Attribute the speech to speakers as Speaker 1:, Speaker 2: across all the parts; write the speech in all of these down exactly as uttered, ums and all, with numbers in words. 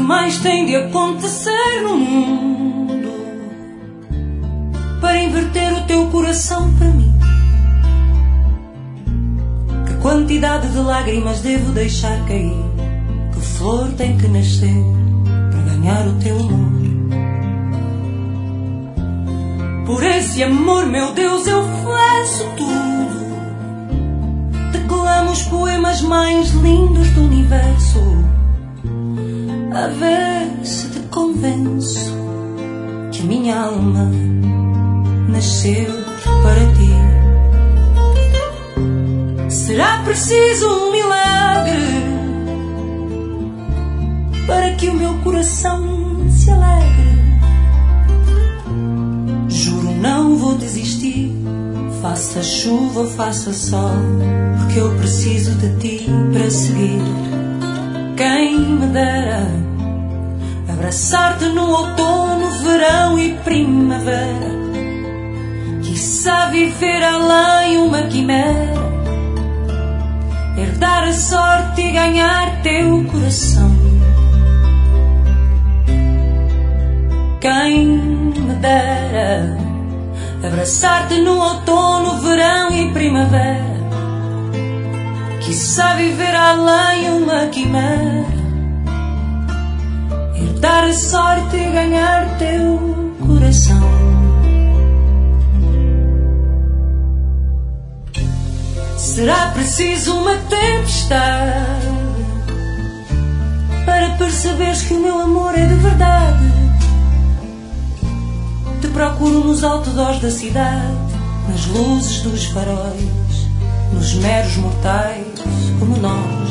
Speaker 1: mais tem de acontecer no mundo para inverter o teu coração para mim? Que quantidade de lágrimas devo deixar cair? Que flor tem que nascer para ganhar o teu amor? Por esse amor, meu Deus, eu faço tudo. Declamo os poemas mais lindos do universo, a ver se te convenço que a minha alma nasceu para ti. Será preciso um milagre para que o meu coração se alegre. Juro, não vou desistir, faça chuva ou faça sol, porque eu preciso de ti para seguir. Quem me dera abraçar-te no outono, verão e primavera, quiçá viver além uma quimera, herdar a sorte e ganhar teu coração. Quem me dera abraçar-te no outono, verão e primavera, quiçá viver além uma quimera, herdar a sorte e ganhar teu coração. Será preciso uma tempestade para perceberes que o meu amor é de verdade. Te procuro nos outdoors da cidade, nas luzes dos faróis, nos meros mortais como nós.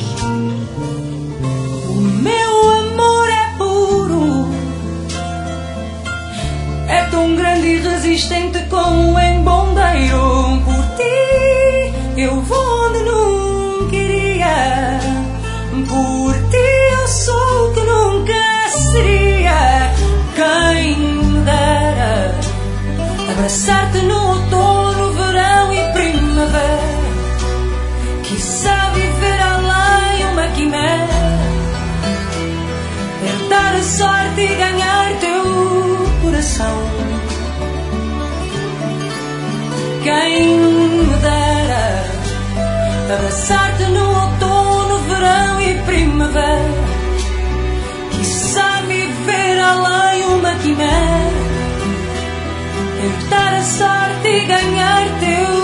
Speaker 1: O meu amor é puro, é tão grande e resistente como um embondeiro. Por ti eu vou onde nunca iria, por ti eu sou o que nunca seria. Quem me dera abraçar-te no outono, verão e primavera, quiçá viver além uma quimera, herdar a sorte e ganhar teu coração. Quem me dera abraçar-te no outono, verão e primavera, quiçá viver além uma quimera, herdar a sorte e ganhar teu